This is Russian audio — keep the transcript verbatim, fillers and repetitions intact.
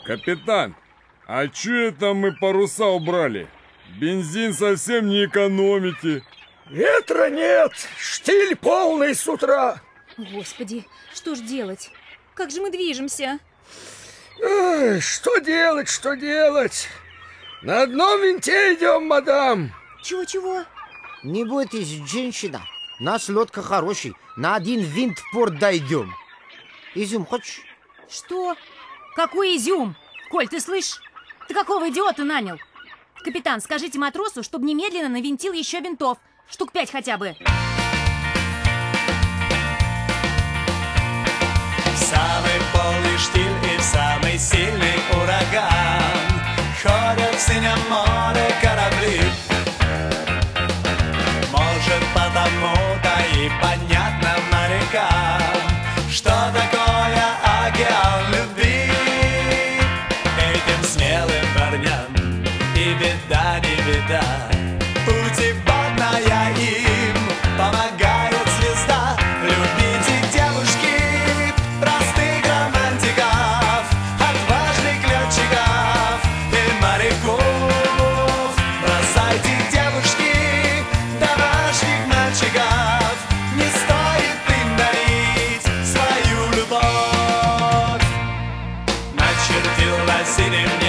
Капитан, а чё это мы паруса убрали? Бензин совсем не экономите. Ветра нет, штиль полный с утра. Господи, что ж делать? Как же мы движемся? Ой, что делать, что делать? На одном винте идем, мадам. Чего-чего? Не бойтесь, женщина. Наш лодка хороший. На один винт в порт дойдем. Изюм хочешь? Что? Какой изюм? Коль, ты слышишь? Ты какого идиота нанял? Капитан, скажите матросу, чтобы немедленно навинтил еще винтов. Штук пять хотя бы. В самый полный штиль и в самый сильный ураган ходят в синем море корабли. Может, потому-то и понятно морякам, что такое океан любви. Этим смелым парням и беда, не беда. Путеводная им помогает звезда. Любите, девушки, простых романтиков, отважных летчиков и моряков. Бросайте, девушки, домашних мальчиков, не стоит им дарить свою любовь. Начертил на синем